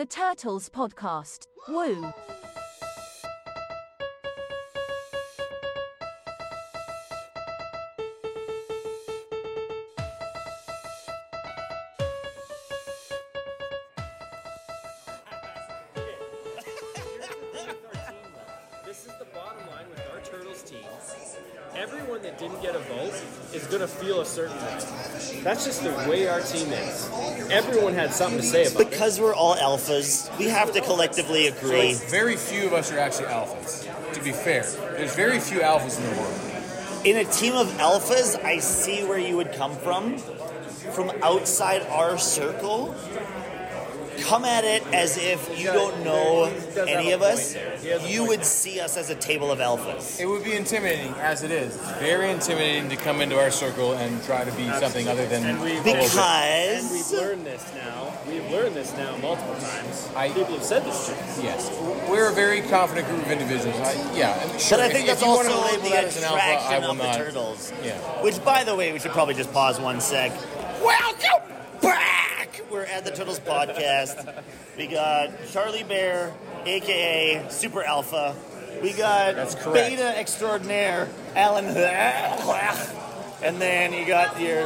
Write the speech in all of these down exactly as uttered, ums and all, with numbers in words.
The Turtles Podcast. Woo! This is the bottom line with our Turtles team. Everyone that didn't get a vote is going to feel a certain way. That's just the way our team is. Everyone had something to say about Because it. we're all alphas, we have to collectively agree. So very few of us are actually alphas, to be fair. There's very few alphas in the world. In a team of alphas, I see where you would come from. From outside our circle, come at it as if you don't know any of us. You would see us as a table of alphas. It would be intimidating, as it is. It's very intimidating to come into our circle and try to be something other than... And we've, Because- and we've learned this now. We've learned this now multiple times. I- People have said this to us. Yes. We're a very confident group of individuals. I, yeah, I mean, sure. But I think if, that's if you want also to label the that as an alpha, I attraction will of the not. Turtles. Yeah. Which, by the way, we should probably just pause one sec. Welcome back! We're at the Turtles Podcast. We got Charlie Bear, a k a. Super Alpha. We got That's correct. Beta Extraordinaire, Alan. And then you got your...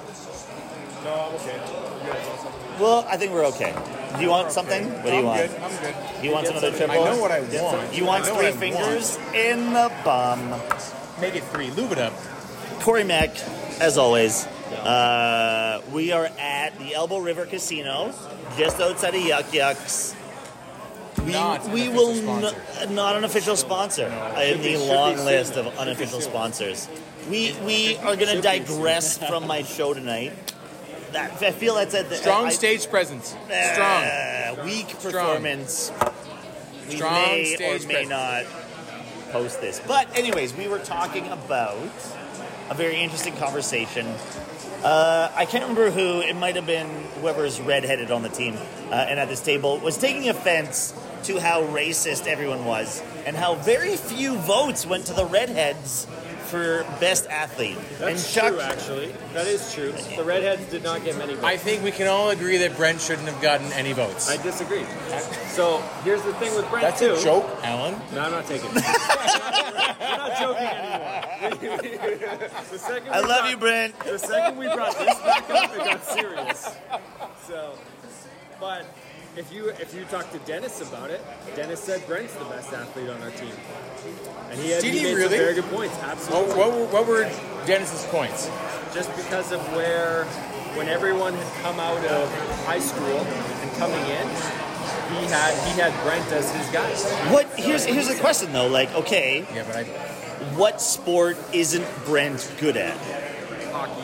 No, I'm okay. Well, I think we're okay. Do you want something? What do you I'm want? good. I'm good. Do you want some other triple? I know what I want. You want I know three what I fingers in the bum. want. Make it three. Lube it up. Corey Mack, as always. Uh, we are at the Elbow River Casino, just outside of Yuck Yucks. We, Not an we official will sponsor. n- not an official sponsor uh, in the Should be long soon. list of Should be unofficial soon. sponsors. We we are going to Should be digress from my show tonight. That, I feel that's at the Strong I, stage presence. Strong. uh, weak performance. We Strong may or stage may presence. not post this. But anyways, we were talking about a very interesting conversation. Uh, I can't remember who, it might have been whoever's redheaded on the team uh, and at this table, was taking offense to how racist everyone was and how very few votes went to the redheads for best athlete. That's and Chuck, true, actually. That is true. The Redheads did not get many votes. I think we can all agree that Brent shouldn't have gotten any votes. I disagree. So here's the thing with Brent That's too. a joke, Alan. No, I'm not taking it. We're not joking anymore. the second I we love brought- you, Brent. The second we brought this back up, it got serious. So, but if you if you talk to Dennis about it, Dennis said Brent's the best athlete on our team, and he had Did he he made really? some very good points. What, Absolutely. what, were, what were Dennis's points? Just because of where when everyone had come out of high school and coming in, he had he had Brent as his guy. What? Here's here's the question though. Like, okay, Yeah, but I. what sport isn't Brent good at? Hockey.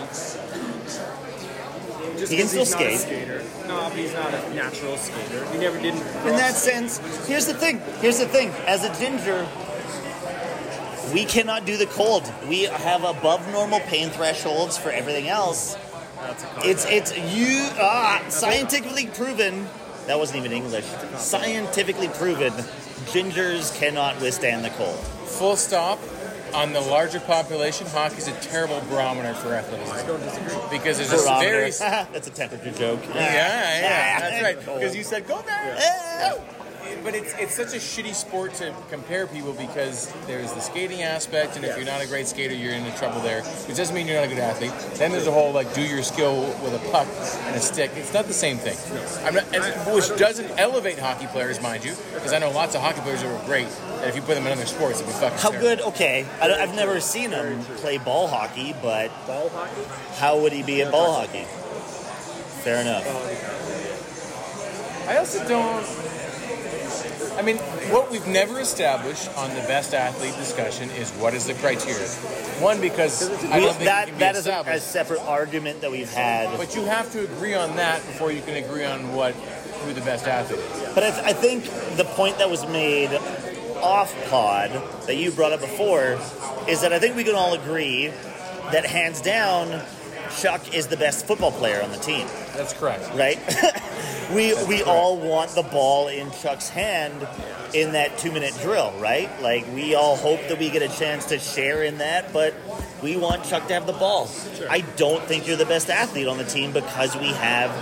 Just He can 'cause still he's not a skate. skater. No, but he's not a natural skater. He never did. In that sense, here's the thing. Here's the thing. As a ginger, we cannot do the cold. We have above normal pain thresholds for everything else. That's a It's it's you ah scientifically proven. That wasn't even English. Scientifically proven, gingers cannot withstand the cold. Full stop. On the larger population, hockey's a terrible barometer for athleticism. I don't disagree. Because there's a Barometer. very... That's a temperature joke. Yeah, yeah, that's right. Cold. Because you said, go there. Ah. But it's it's such a shitty sport to compare people because there's the skating aspect, and if Yes. you're not a great skater, you're into trouble there. Which doesn't mean you're not a good athlete. Then there's the whole like do your skill with a puck and a stick. It's not the same thing. I'm not, and, which doesn't elevate hockey players, mind you, because I know lots of hockey players who are great. That if you put them in other sports, it'd be fucking How terrible. good? Okay, I don't- I've never seen him play ball hockey, but Ball hockey? how would he be at ball hockey? Fair enough. I also don't. I mean, what we've never established on the best athlete discussion is what is the criteria. One, because I We- don't think it that can be that is a, a established. separate argument that we've had. But you have to agree on that before you can agree on what who the best athlete is. But I, th- I think the point that was made off pod that you brought up before is that I think we can all agree that hands down, Chuck is the best football player on the team, That's correct. right? we we all want the ball in Chuck's hand in that two minute drill, right? Like we all hope that we get a chance to share in that, but we want Chuck to have the ball. I don't think you're the best athlete on the team because we have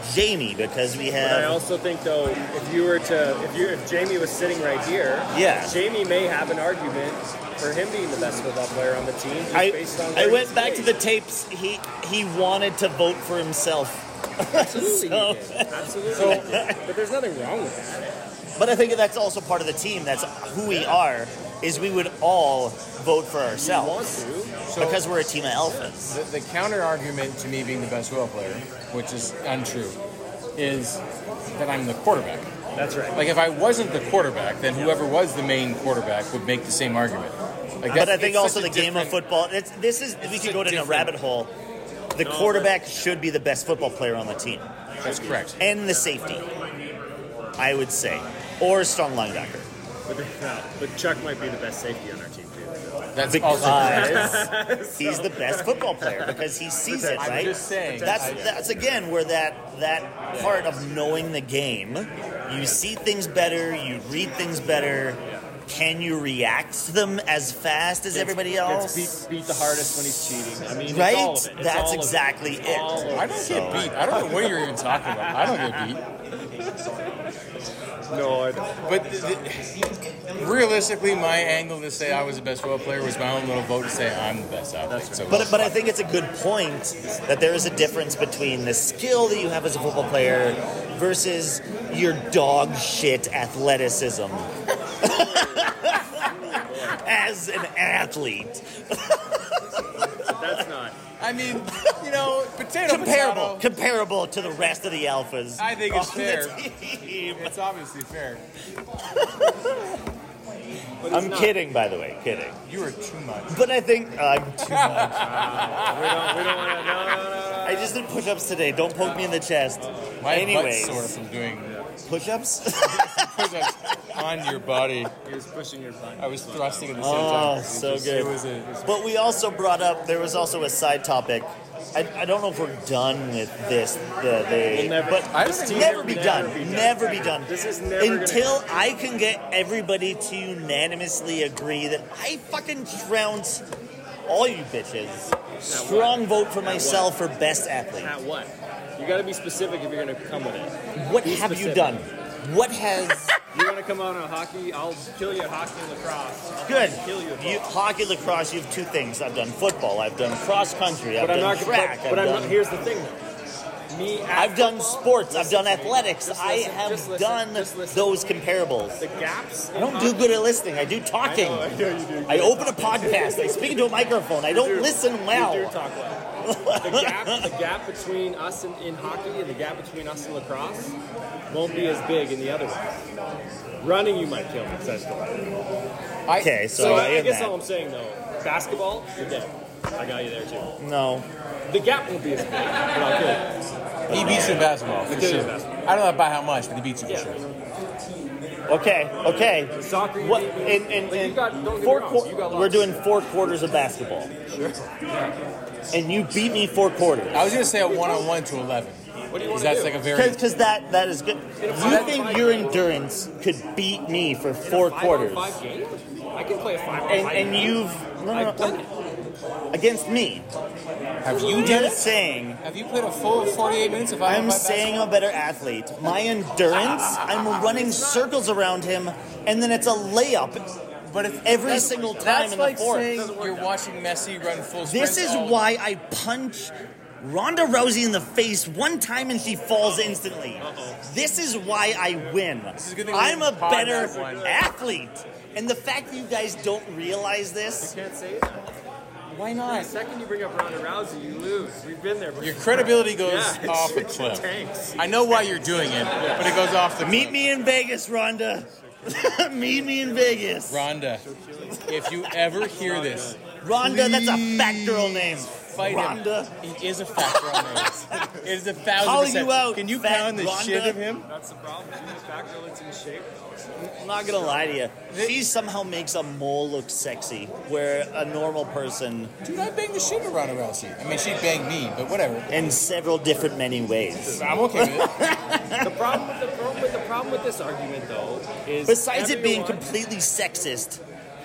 Jamie because we But I have. also think though, if you were to, if you, if Jamie was sitting right here, Yeah. Jamie may have an argument for him being the best football player on the team. Just I, based on I where went he's back to played. the tapes. He he wanted to vote for himself. Absolutely, So- he did. Absolutely. he did. But there's nothing wrong with that. But I think that's also part of the team. That's who we are. Is we would all vote for You want ourselves to? because we're a team of alphas. The, the counter argument to me being the best football player, which is untrue, is that I'm the quarterback. That's right. Like if I wasn't the quarterback, then whoever was the main quarterback would make the same argument. Like But that's- I think it's also such the a game of different- football. It's, this is we It's could a go down a different- rabbit hole. The No, quarterback should be the best football player on the team, That's correct. and the safety, I would say, or strong linebacker. But, no, but Chuck might be the best safety on our team too. So. That's also Because he's the best football player because he sees it, I'm right? just saying. That's I- that's again where that that part of knowing the game, you see things better, you read things better. Can you react to them as fast as everybody else? Gets beat, beat the hardest when he's cheating. I mean, it's Right? all of it. It's That's all of it. exactly It's it. all of I don't So- get beat. I don't know what you're even talking about. I don't get beat. No, I don't. But th- th- realistically, my angle to say I was the best football player was my own little vote to say I'm the best athlete. So But but I think it's a good point that there is a difference between the skill that you have as a football player versus your dog shit athleticism as an athlete. That's not. I mean, you know, potato Comparable, potato. comparable to the rest of the alphas. I think it's on the fair. team. It's obviously fair. But I'm it's not. kidding, by the way, kidding. You are too much. But I think uh, I'm too much. We don't. We don't want to. No, no, no, no. I just did push-ups today. Don't poke me in the chest. My Anyways, butt's sore from doing push-ups. push-ups on your body. He was pushing your button. I was thrusting at the same Oh, time. so It good. was a, But we also brought up, there was also a side topic. I, I don't know if we're done with this. The, the, We'll never- but I don't this think will we'll never be never done. be done. Never be done. This is never gonna Until I can get everybody to unanimously agree that I fucking trounce all you bitches. Strong vote for myself for best athlete. At what? You got to be specific if you're going to come with it. What Be have you specific. done? What has... You want to come on a hockey? I'll kill you at hockey and lacrosse. I'll Good. Kill you. At You, both. hockey, lacrosse, you have two things. I've done football. I've done cross country. I've But I'm done not. track. But, but I've I'm done, not. Here's the thing, though. Me. At I've done football, sports. I've listen done to me. athletics. Just I listen, have just listen, done just listen. those comparables. The gaps. I don't do good at listening. I do talking. I know, I know you do. I open a podcast. I speak into a microphone. I don't You do. listen You well. do talk well. The gap, the gap between us in, in hockey and the gap between us in lacrosse won't be as big in the other one. Running, you might kill me, says the I, Okay, so, So I I, I am guess that. all I'm saying though, basketball, you're dead. I got you there too. No. The gap won't be as big, but I'll kill you. He beats you in basketball, for He beats you sure. in basketball. I don't know by how much, but he beats you for Yeah. sure. Okay. Okay. Soccer, you What? beat me. In, in, Like, you in got- don't get me four wrong, quar- you got we're lots. doing four quarters of basketball, Sure. and you beat me four quarters. I was going to say a one-on-one to eleven. What do you want Because to that's do? like a very... Because that that is good. In a You five- think five your game? endurance could beat me for In a four five quarters, on five game? I can play a five on and five and game. you've no, no, I've done no, it. against me. Have you done You're it? saying Have you played a full forty-eight minutes of I'm saying I'm a better athlete. My endurance, I'm running circles around him, and then it's a layup But it's, every that's- single time that's in the like fourth. saying you're watching Messi run full sprint. This is all- why I punch Ronda Rousey in the face one time and she falls instantly. This is why I win. is a good thing we I'm a didn't pause better that one. athlete. And the fact that you guys don't realize this, Can't say that. why The not? second you bring up Ronda Rousey, you lose. We've been there before. Your credibility goes Yeah, off the it's cliff. tanks. I know why you're doing it, but it goes off the Meet cliff. me in Vegas, Rhonda. Meet me in Vegas. Rhonda, if you ever hear this, Rhonda, that's a fat girl name. fight Rhonda. him. He is a fat girl name. It is a thousand Calling percent. you out, Can you fat pound the Rhonda. shit of him? That's the problem. She's a fat girl that's in shape. I'm not gonna lie to you. She somehow makes a mole look sexy, where a normal person, Dude, I banged the shit out of Ronda Rousey. I mean, she'd bang me, but whatever. in several different many ways. I'm okay with it. The problem with the problem with the problem with this argument though is Besides it being everyone- completely sexist,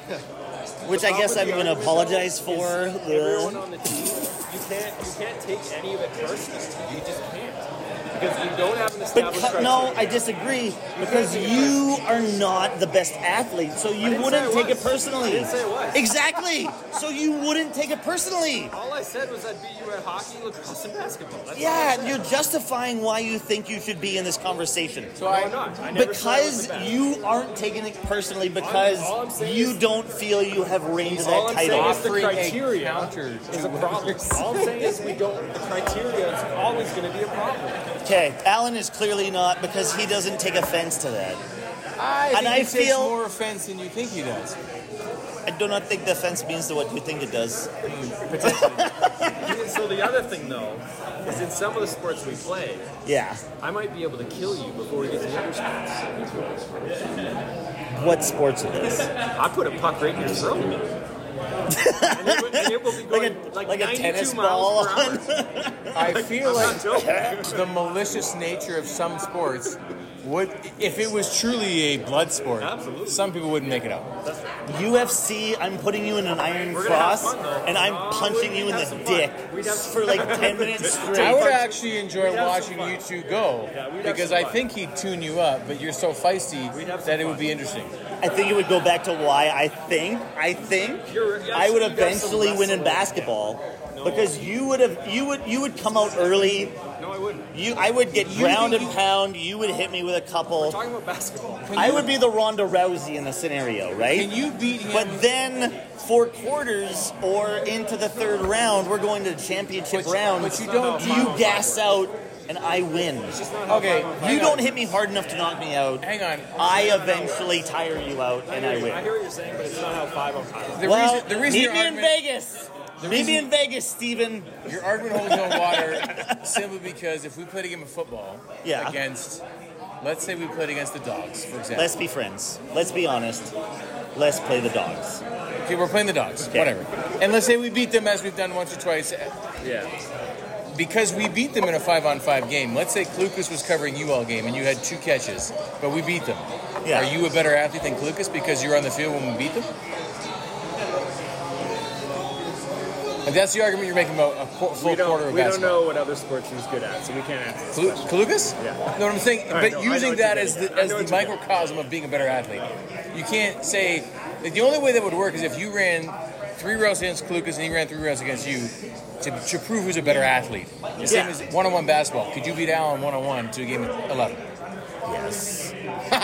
which the I guess I'm problem gonna with the apologize argument, for. though, is everyone The, on the team, you can't you can't take any of it personally. You just can't. Because we don't have an established Because, criteria. no, I disagree. Because you are not the best athlete, so you didn't wouldn't say I take it was. personally. I didn't say I was. Exactly. So you wouldn't take it personally. All I said was I'd beat you at hockey, lacrosse, and basketball. That's all I Yeah, said. you're justifying why you think you should be in this conversation. So No, I, I'm not. I never said I was Because the best. you aren't taking it personally because all I'm saying you is- don't feel you have reigned to All that I'm saying title. is the Offering a criteria counter is to a problem. All I'm saying is we don't. The criteria is always going to be a problem. Okay, Alan is clearly not because he doesn't take offense to that. I think And I he takes feel- more offense than you think he does. I do not think the offense means to what you think it does. So the other thing, though, is in some of the sports we play, Yeah. I might be able to kill you before we get to the other sports. What sports are these? I put a puck right in your throat. and, it, would- and it will be Like going a like, like a ninety-two tennis miles ball per hour. on. I feel I'm like not joking. the malicious nature of some sports would, if it was truly a blood sport, Absolutely. some people wouldn't make it up. U F C, I'm putting you in an iron We're gonna have cross, fun, though. and I'm Oh, punching we'd you in have the some fun. dick We'd have for like ten minutes I straight. would actually enjoy We'd have watching some fun. you two go Yeah, we'd have because some I fun. think he'd tune you up, but you're so feisty We'd have some that it fun. would be interesting. I think it would go back to why I think I think You're- yeah, I would you got some eventually win in wrestling. basketball because you would have you would you would come out early. No, I wouldn't. You I would get ground and pound. You would hit me with a We're couple. talking about basketball. I would be the Ronda Rousey in the scenario, right? Can you beat him? But then, four quarters or into the third round, we're going to the championship But- round. but you don't- You gas out, and I win. Okay, You hang don't on. hit me hard enough to knock me out. Hang on. I eventually tire you out, and I I win. hear what you're saying, but it's not how five on five. The Well, reason, the reason meet your me in argument, Vegas. the Meet me reason- in Vegas, Steven. your argument holds no water simply because if we played a game of football Yeah. against, let's say we played against the Dogs, for example. Let's be friends. Let's be honest. Let's play the dogs. Okay, we're playing the Dogs, Okay. whatever. And let's say we beat them as we've done once or twice. Yeah. Because we beat them in a five-on-five game. Let's say Klukas was covering you all game and you had two catches, but we beat them. Yeah. Are you a better athlete than Klukas because you're on the field when we beat them? And that's the argument you're making about a qu- full We don't, quarter of we don't basketball. know what other sports he's good at, so we can't answer this Klu- question. Klukas? Yeah. No, what I'm saying, I but know- I know using what that you're as the, getting at. I as know the what you're getting microcosm of being a better athlete. You can't say, like, the only way that would work is if you ran three rounds against Klukas and he ran three rounds against you to, to prove who's a better athlete. The same Yeah. as one-on-one basketball. Could you beat Allen one-on-one to a game of eleven? Yes.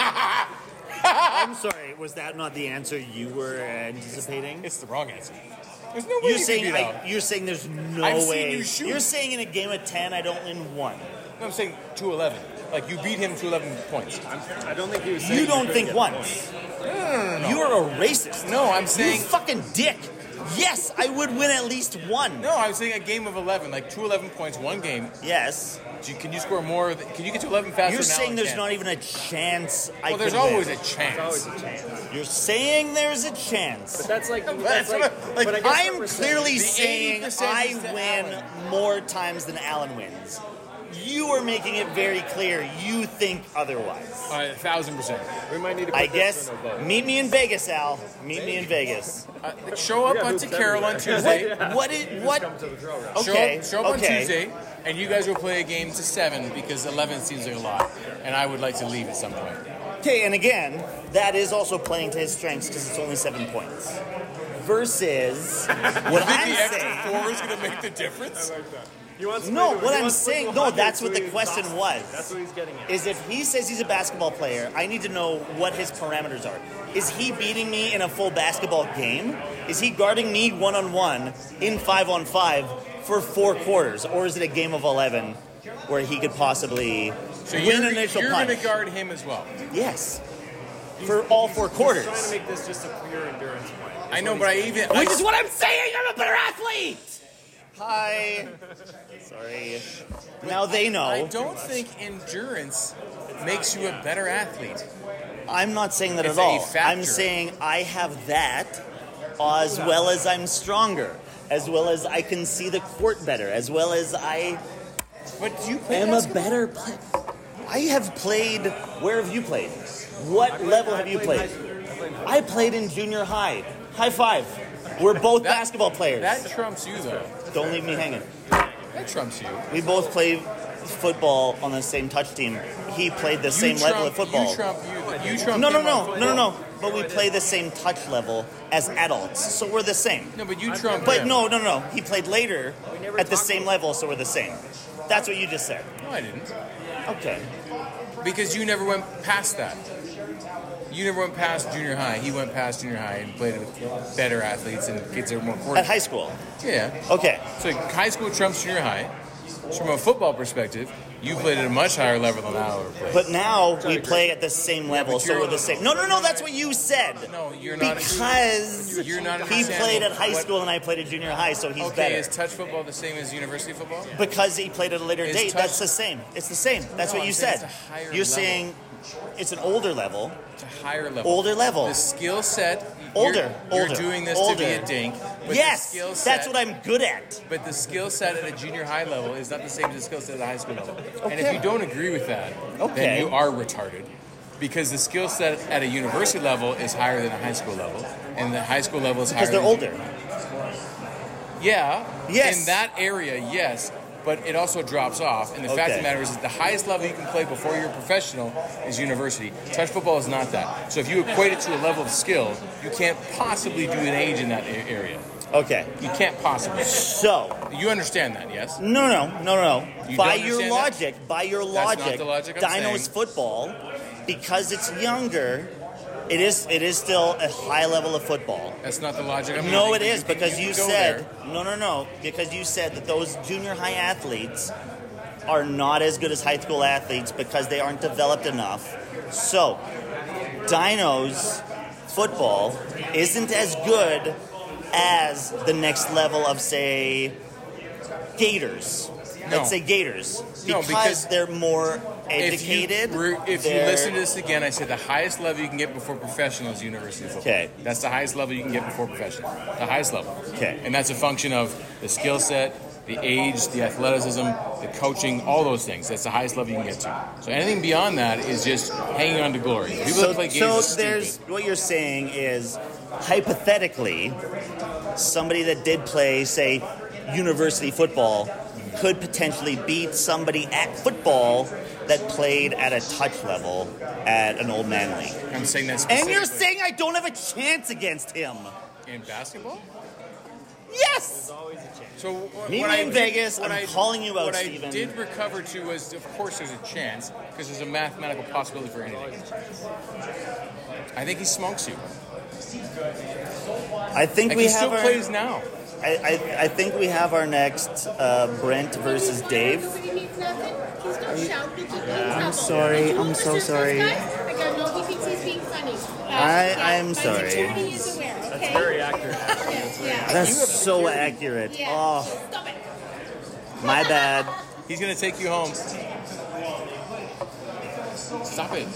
I'm sorry. Was that not the answer you were anticipating? It's the wrong answer. There's no way You're you saying can beat I, Allen. you're saying there's no I've seen way. you shoot. You're saying in a game of ten I don't win one. No, I'm saying to eleven. Like, you beat him to eleven points. I don't think he was saying You don't couldn't think get once. No, no, no, no. You're a racist. No, I'm You saying... fucking dick. Yes, I would win at least one. No, I'm saying a game of eleven. Like, two eleven points, one game. Yes. Do you- Can you score more? th- Can you get to eleven faster You're than saying Allen there's can? not even a chance I Well, there's could always win. a chance. always a chance. You're saying there's a chance. But that's like, That's that's like, what- like, but I guess what I'm we're saying- clearly The saying eighty percent I is to win Allen. more times than Alan wins. You are making it very clear you think otherwise. Uh, a thousand percent. we might need to put I this guess in a vote. meet me in Vegas, Al. Meet me in Vegas. Uh, show up got on hoops to Carol on everywhere. Tuesday. What it what Come to the drill round. Okay. Show up, show up okay. on Tuesday, and you guys will play a game to seven because eleven seems like a lot, and I would like to leave at some point. Okay, and again, that is also playing to his strengths because it's only seven points. Versus what Think I'm the extra saying. four is going to make the difference? You want No, somebody to- what he I'm wants saying, Split no, one hundred, that's what so the he's question awesome. was. That's what he's getting at. Is if he says he's a basketball player, I need to know what his parameters are. Is he beating me in a full basketball game? Is he guarding me one on one in five on five for four quarters, or is it a game of eleven where he could possibly So win you're, an initial you're punch? going to guard him as well. Yes, for all four quarters. He's trying to make this just a pure endurance point. I know, but I even... Which I, is what I'm saying. I'm a better athlete. Hi. Sorry. Now they know. I don't think endurance makes you a better athlete. I'm not saying that It's at a all. factor. I'm saying I have that as well as I'm stronger, as well as I can see the court better, as well as I But do you play am a basketball? better player. I have played. Where have you played? What level have you played? I played in junior high. High five. We're both That- basketball players. That trumps you, though. Don't leave me hanging. That trumps you. We both play football on the same touch team. He played the You same trump, level of football. You trump, you, you trump No, no, him no, on no, football. no, no. But we play the same touch level as adults, so we're the same. No, but you trump But him. no, no, no. He played later at the same level, so we're the same. That's what you just said. No, I didn't. Okay. Because you never went past that. You never went past junior high. He went past junior high and played with better athletes and kids that are more At coordinated. high school. Yeah. Okay. So high school trumps junior high. So from a football perspective, you played at a much higher level than I ever played. But now we play at the same level, but so you're- we're the same. No, no, no. That's what you said. No, you're not. Because You're not he understanding played at high what- school and I played at junior high, so he's Okay, better. is touch football the same as university football? Because he played at a later Is date, touch- that's the same. It's the same. That's No, what I'm you saying said. it's a higher You're level. saying it's an older level. It's a higher level. Older level. The skill set. Older, You're, older, you're doing this older. to be a dink. But Yes, the skill set, that's what I'm good at. But the skill set at a junior high level is not the same as the skill set at a high school level. And if Okay. you don't agree with that, Okay. then you are retarded. Because the skill set at a university level is higher than a high school level, and the high school level is Because higher. they're than, older. Yeah. Yes. In that area, yes. But it also drops off. And the fact of Okay. the matter is that the highest level you can play before you're a professional is university. Touch football is not that. So if you equate it to a level of skill, you can't possibly do an age in that a- area. Okay. You can't possibly. So, You understand that, yes? no, no, no, no, no. You By don't your understand that? logic, by your That's not logic, the logic I'm Dinos saying. football, because it's younger, it is it is still a high level of football. That's not the logic I'm No, using, it but is can- because can you go said there. no, no, no. Because you said that those junior high athletes are not as good as high school athletes because they aren't developed enough. So, Dinos football isn't as good as the next level of, say, Gators. No. Let's say Gators No, because, because they're more If educated. you, re- if you they're- listen to this again, I said the highest level you can get before professional is university football. Okay. That's the highest level you can get before professional. The highest level. Okay. And that's a function of the skill set, the age, the athleticism, the coaching, all those things. That's the highest level you can get to. So anything beyond that is just hanging on to glory. People So, that play games so are stupid. there's what you're saying is hypothetically, somebody that did play, say, university football could potentially beat somebody at football that played at a touch level at an old man league. I'm saying that And you're specifically. saying I don't have a chance against him? In basketball? Yes. So wh- Meet what me I in did- Vegas. what I'm I- calling you out, What Steven. I did recover to was, of course, there's a chance because there's a mathematical possibility for anything. I think he smokes you. I think Like we he have still our. plays now. I, I, I think we have our next uh, Brent versus Dave. Nobody needs nothing. He's gonna shout. He'll keep you in trouble. sorry, I'm so Mister sorry. First Guy, I gotta know he thinks he's being funny. Uh, I- yeah, I'm my sorry. security is aware, okay? That's very accurate. Yeah, yeah. That's so accurate. Yeah. Oh, Stop it. my bad. He's gonna take you home. Stop it.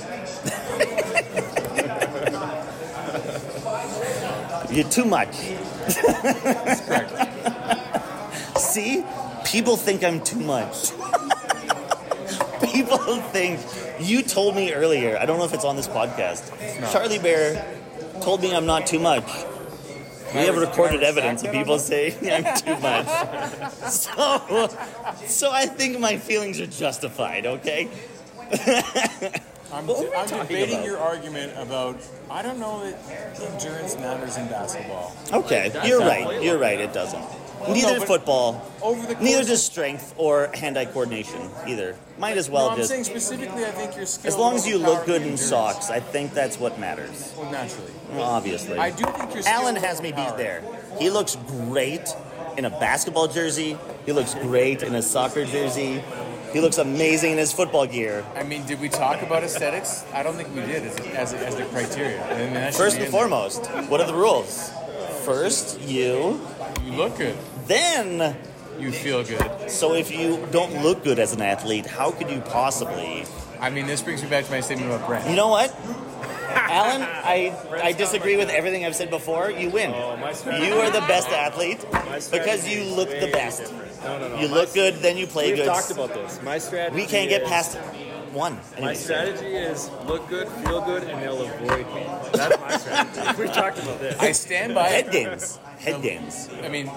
You're too much. That's correct. See? People think I'm too much. People think. You told me earlier, I don't know if it's on this podcast, Charlie Bear told me I'm not too much. We have recorded evidence of people saying I'm too much. So, so I think my feelings are justified, okay? I'm, What were we I'm talking debating about? your argument about. I don't know that endurance matters in basketball. Okay, you're right. You're right, it doesn't. Neither no, but football, Over the course neither of- does strength or hand-eye coordination, either. Might as well no, I'm just... saying specifically, I think your skill. As long as you look good in endurance. socks, I think that's what matters. Well, naturally. Well, obviously. I do think your skill Alan will has me beat overpower it. there. He looks great in a basketball jersey. He looks great in a soccer jersey. He looks amazing in his football gear. I mean, did we talk about aesthetics? I don't think we did as a, as, a, as the criteria. I mean, that should First be and in there. foremost, what are the rules? First, you, You look good. then. You feel good. So if you don't look good as an athlete, how could you possibly? I mean, this brings me back to my statement about Brent. You know what? Alan, I, I disagree with everything I've said before. You win. Oh, my strategy- You are the best athlete My because strategy you is look the way best. different. No, no, no. You My look good, then you play We've good. talked about this. My strategy. We can't get is- past one. My Anyway. strategy is look good, feel good, and they'll avoid me. That's my strategy. We've talked about this. I stand by Head it. games. Head games. I mean,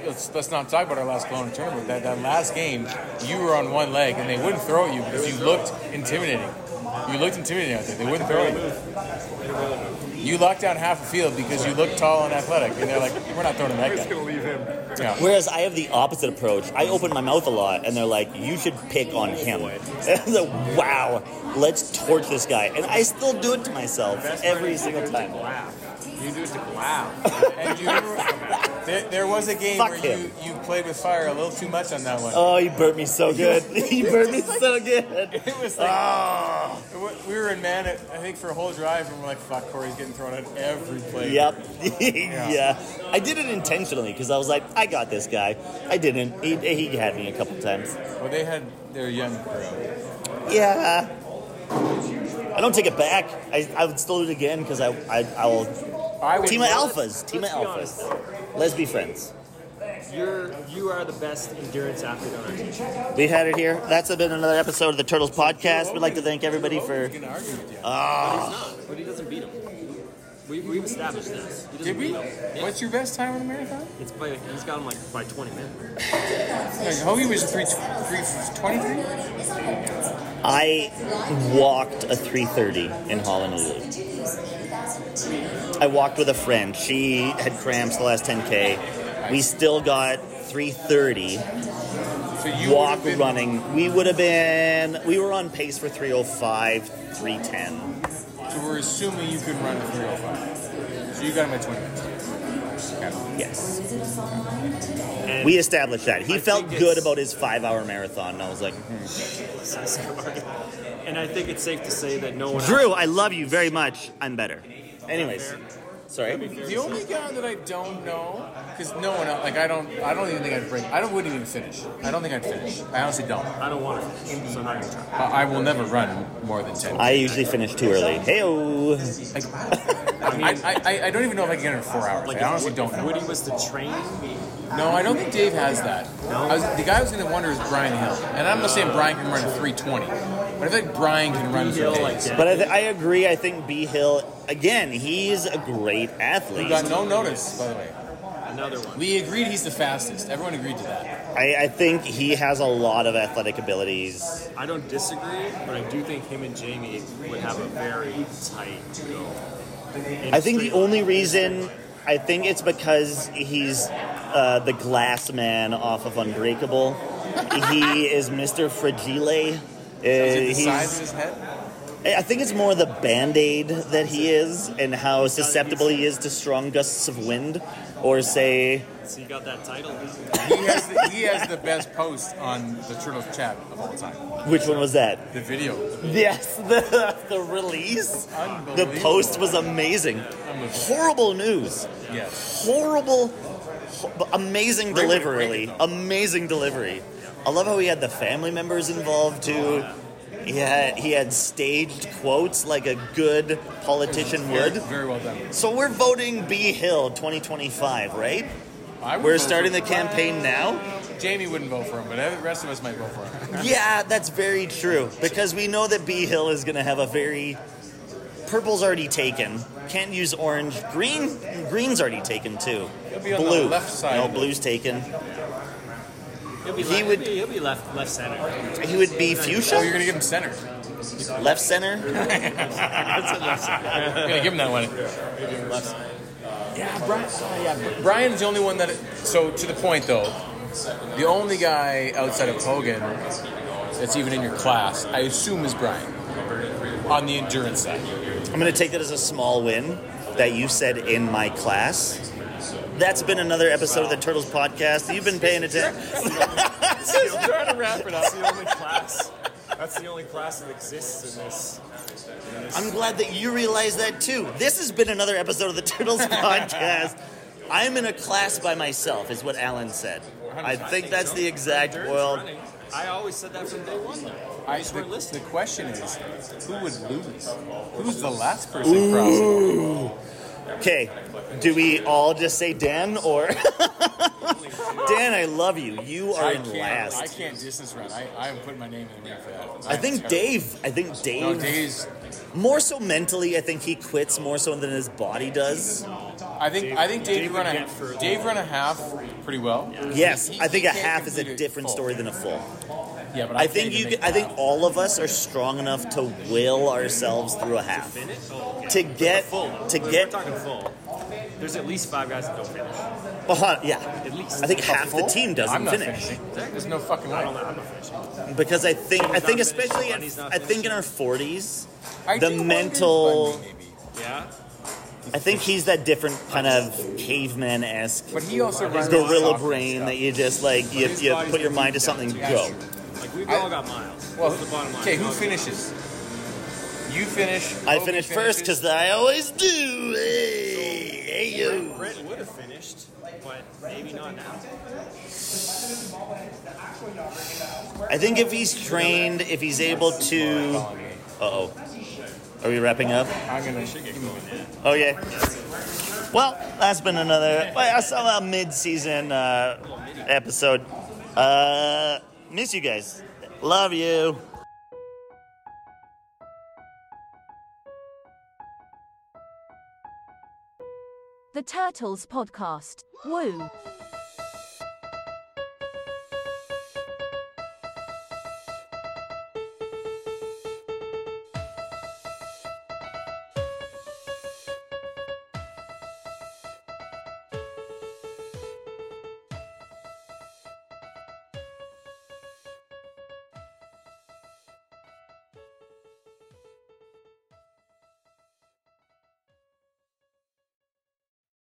let's, let's not talk about our last Kelowna tournament. That that last game, you were on one leg, and they wouldn't throw at you because you looked intimidating. You looked intimidating out there. They wouldn't throw at you. You locked down half the field because you looked tall and athletic, and they're like, we're not throwing that guy. going to leave him. Yeah. Whereas I have the opposite approach. I open my mouth a lot, and they're like, you should pick on him. And I'm like, wow, let's torch this guy. And I still do it to myself every single time. Laugh. You do it to laugh. And you remember, there, there was a game Fuck where him. you, you played with fire a little too much on that one. Oh, he burnt me so good. He burnt me so good. It was like, Oh. we were in man, I think, for a whole drive, and we're like, fuck, Corey's getting thrown at every play. Yep. Yeah. I did it intentionally because I was like, I got this guy. I didn't. He, he had me a couple times. Well, they had their young crew. Yeah. I don't take it back. I, I would still do it again because I, I, I will. I would Team of let's- Alphas. Team of let's be Alphas. honest. Let's be friends. You're you are the best endurance athlete on our team. We had it here. That's been another episode of the Turtles Podcast. We'd like to thank everybody for. I'm gonna argue with you. Uh, He's not, but he doesn't beat him. We, we've established this. He doesn't Did we? beat him. Yeah. What's your best time on the marathon? It's by, he's got him like by twenty minutes. Hoagie was a three twenty-three. I walked a three thirty in Honolulu. I walked with a friend. She had cramps the last ten K. We still got three thirty. So you Walk would've been- running. We would have been. We were on pace for three oh five, three ten. So we're assuming you could run a three oh five. So you got him at twenty minutes. Okay. Yes. And We established that. He I felt think good it's- about his five-hour marathon. And I was like, hmm. and I think it's safe to say that no one Drew, I love you very much. I'm better. Anyways, sorry. The only guy that I don't know, because no one else, like I don't, I don't even think I'd break. I don't wouldn't even finish. I don't think I'd finish. I honestly don't. I don't want to, so I'm not gonna try. I, I will never run more than ten. I usually finish too early. Hey-o. Like, I, I, I, I don't even know if I can get it in four hours. Like I honestly if, don't if know. Woody was to train me. No, I don't think Dave has that. I was, the guy I was going to wonder is Brian Hill, and I'm not saying Brian can run a three twenty, but I think Brian can run Hill, for like days. that. But I, th- I agree. I think B. Hill, again, he's a great athlete. He got no notice, by the way. Another one. We agreed he's the fastest. Everyone agreed to that. I, I think he has a lot of athletic abilities. I don't disagree, but I do think him and Jamie would have a very tight go. In I think the straight only reason, I think it's because he's uh, the glass man off of Unbreakable. He is Mister Fragile. Uh, Is it the he's- size of his head? I think it's more the Band-Aid that he is and how susceptible he is to strong gusts of wind. Or say, So you got that title. He has the, he has the best post on the Turtles chat of all time. which one was that? The video. Yes, the, the release. The Unbelievable. post was amazing. Horrible news. Yes. Horrible, ho- amazing Great way to delivery. break it, though. Amazing delivery. I love how he had the family members involved too. He had, he had staged quotes like a good politician Very, would. very well done. So we're voting B. Hill twenty twenty-five, right? I would We're vote starting for- the campaign now? Jamie wouldn't vote for him, but the rest of us might vote for him. Yeah, that's very true. Because we know that B. Hill is going to have a very... Purple's already taken. Can't use orange. Green, green's already taken too. He'll be on the Blue. left side No, of it. blue's taken. He'll be, He left, would- he'll be, he'll be left left center. He would be Oh, fuchsia? you're gonna give him center. Left center? You're gonna give him that one. Yeah, Brian. Uh, yeah, Brian's the only one that. So to the point though, the only guy outside of Hogan that's even in your class, I assume, is Brian on the endurance side. I'm going to take that as a small win that you said in my class. That's been another episode of the Turtles Podcast. You've been paying attention. Still trying to wrap it up. That's the only class. That's the only class that exists in this. I'm glad that you realize that too. This has been another episode of the Turtles Podcast. I'm in a class by myself, is what Alan said. I think that's the exact world. I always said that from day one. Though. I, the, the question is, who would lose? Who's the last person crossing? Okay, do we all just say Dan or Dan? I love you. You are I in can't. last. I can't distance run. I, I am putting my name in the ring for that. I I'm think terrible. Dave. I think Dave. No, Dave's. More so mentally, I think he quits more so than his body does. I think I think Dave, Dave run would a get further. Dave run a half pretty well. Yes, He- I think he a can't half is a complete it different full. story than a full. Yeah, but I I, think can't you. even I make think all of us are strong enough to will ourselves through a half. Finish? Oh, okay. To get Full. to We're get. talking full. There's at least five guys that don't finish. Well, huh, yeah, At least. I think that. half the Full? team doesn't I'm not finish. finishing. There's no fucking way. I don't know. I'm not finishing. Because I think I He's think not especially finishing. at, He's not I think in finishing. our forties, I the think mental. Wonder's Bundy, maybe. Yeah. I think he's that different kind of caveman esque But he also runs gorilla off brain and that you just like you, His you body's put your been mind to beaten something, down, go. too. Like we've I- all got miles. stuff. Well, That's the bottom line. okay, who All- finishes? You finish. I Obi finished first finishes. because I always do. Hey, hey, yo. Brent would have finished, but maybe not now. I think if he's trained, if he's able to. Uh oh. Are we wrapping up? I'm gonna. Oh yeah. Well, that's been another. Well, I saw a mid-season uh, episode. Uh, miss you guys. Love you. The Turtles Podcast. Woo.